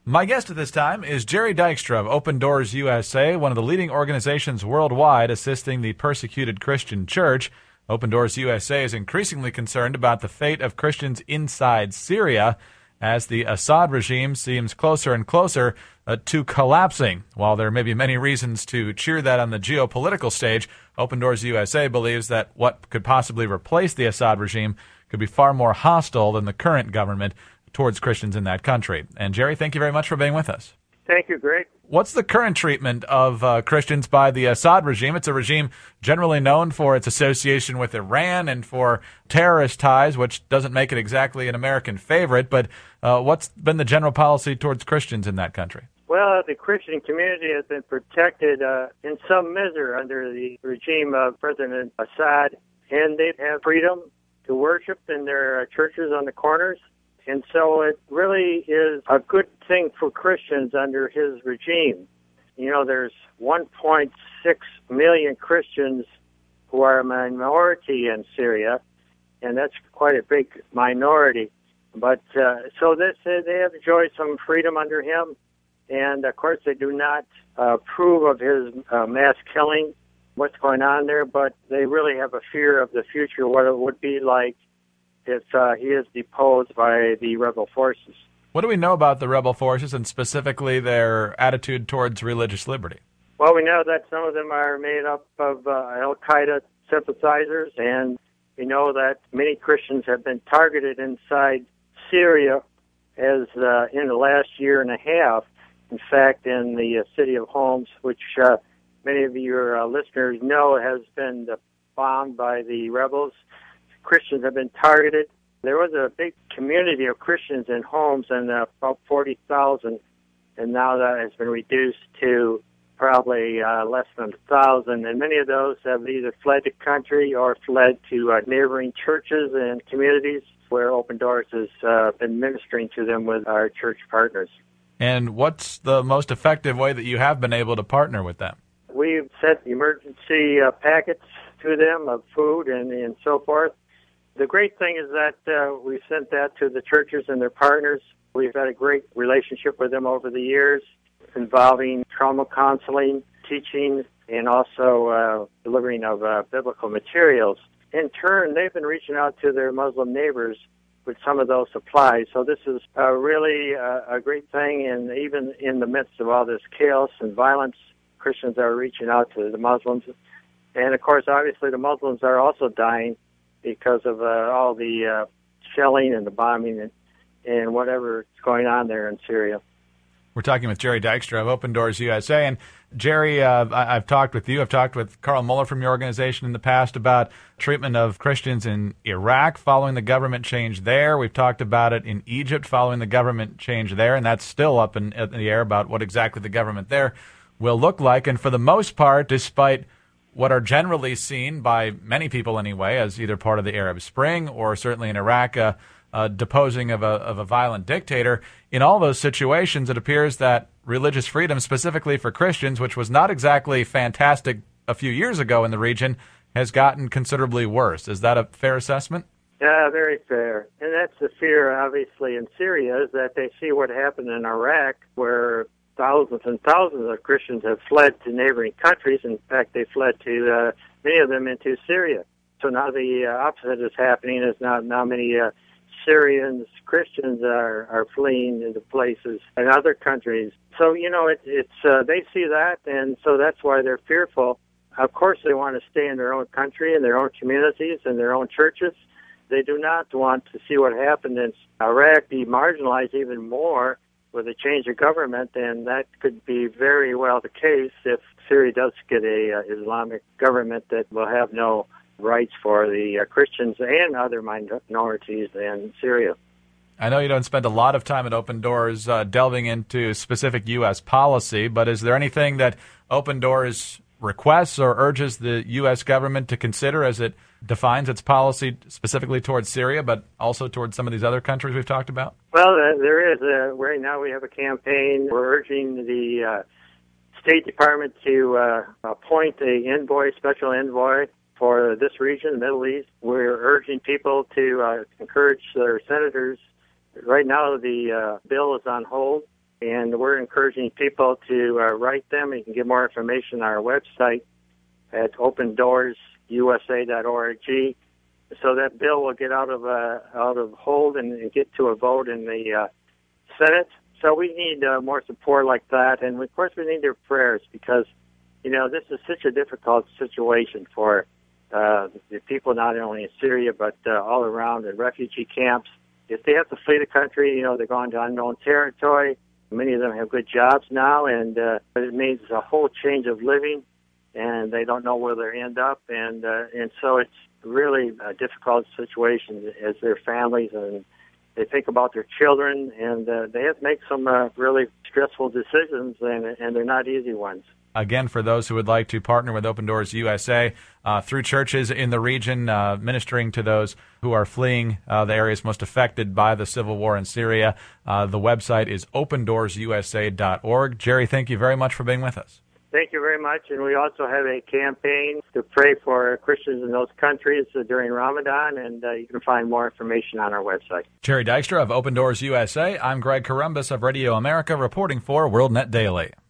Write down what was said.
My guest at this time is Jerry Dykstra of Open Doors USA, one of the leading organizations worldwide assisting the persecuted Christian church. Open Doors USA is increasingly concerned about the fate of Christians inside Syria as the Assad regime seems closer and closer to collapsing. While there may be many reasons to cheer that on the geopolitical stage, Open Doors USA believes that what could possibly replace the Assad regime could be far more hostile than the current government towards Christians in that country. And Jerry, thank you very much for being with us. Thank you, Greg. What's the current treatment of Christians by the Assad regime? It's a regime generally known for its association with Iran and for terrorist ties, which doesn't make it exactly an American favorite. But what's been the general policy towards Christians in that country? Well, the Christian community has been protected in some measure under the regime of President Assad, and they have freedom to worship in their churches on the corners. And so it really is a good thing for Christians under his regime. You know, there's 1.6 million Christians who are a minority in Syria, and that's quite a big minority. But so they have enjoyed some freedom under him, and of course they do not approve of his mass killing, what's going on there, but they really have a fear of the future, what it would be like if he is deposed by the rebel forces. What do we know about the rebel forces and specifically their attitude towards religious liberty? Well, we know that some of them are made up of al-Qaeda sympathizers, and we know that many Christians have been targeted inside Syria as in the last year and a half. In fact, in the city of Homs, which many of your listeners know has been bombed by the rebels, Christians have been targeted. There was a big community of Christians in Homs, and about 40,000, and now that has been reduced to probably less than 1,000. And many of those have either fled the country or fled to neighboring churches and communities where Open Doors has been ministering to them with our church partners. And what's the most effective way that you have been able to partner with them? We've sent emergency packets to them of food and so forth. The great thing is that we sent that to the churches and their partners. We've had a great relationship with them over the years, involving trauma counseling, teaching, and also delivering of biblical materials. In turn, they've been reaching out to their Muslim neighbors with some of those supplies. So this is really a great thing, and even in the midst of all this chaos and violence, Christians are reaching out to the Muslims. And, of course, obviously the Muslims are also dying because of all the shelling and the bombing and whatever is going on there in Syria. We're talking with Jerry Dykstra of Open Doors USA. And, Jerry, I've talked with you. I've talked with Carl Muller from your organization in the past about treatment of Christians in Iraq following the government change there. We've talked about it in Egypt following the government change there, and that's still up in the air about what exactly the government there will look like. And for the most part, despite what are generally seen by many people anyway as either part of the Arab Spring or certainly in Iraq, deposing of a violent dictator, in all those situations it appears that religious freedom, specifically for Christians, which was not exactly fantastic a few years ago in the region, has gotten considerably worse. Is that a fair assessment? Yeah, very fair. And that's the fear, obviously, in Syria, is that they see what happened in Iraq, where thousands and thousands of Christians have fled to neighboring countries. In fact, they fled to many of them into Syria. So now the opposite is happening. Is now many Syrians, Christians are fleeing into places in other countries. So it's they see that, and so that's why they're fearful. Of course, they want to stay in their own country, in their own communities, in their own churches. They do not want to see what happened in Iraq be marginalized even more with a change of government, and that could be very well the case if Syria does get a Islamic government that will have no rights for the Christians and other minorities in Syria. I know you don't spend a lot of time at Open Doors delving into specific U.S. policy, but is there anything that Open Doors requests or urges the U.S. government to consider as it defines its policy specifically towards Syria, but also towards some of these other countries we've talked about? Well, there is. Right now we have a campaign. We're urging the State Department to appoint a special envoy for this region, the Middle East. We're urging people to encourage their senators. Right now the bill is on hold, and we're encouraging people to write them. You can get more information on our website at opendoorsUSA.org. So that bill will get out of hold and get to a vote in the Senate. So we need more support like that, and of course we need their prayers because, this is such a difficult situation for the people not only in Syria but all around in refugee camps. If they have to flee the country, they're going to unknown territory. Many of them have good jobs now, and it means a whole change of living, and they don't know where they'll end up, and so it's really a difficult situation as their families, and they think about their children, and they have to make some really stressful decisions, and they're not easy ones. Again, for those who would like to partner with Open Doors USA through churches in the region, ministering to those who are fleeing the areas most affected by the civil war in Syria, the website is opendoorsusa.org. Jerry, thank you very much for being with us. Thank you very much. And we also have a campaign to pray for Christians in those countries during Ramadan, and you can find more information on our website. Jerry Dykstra of Open Doors USA. I'm Greg Corombos of Radio America reporting for WorldNet Daily.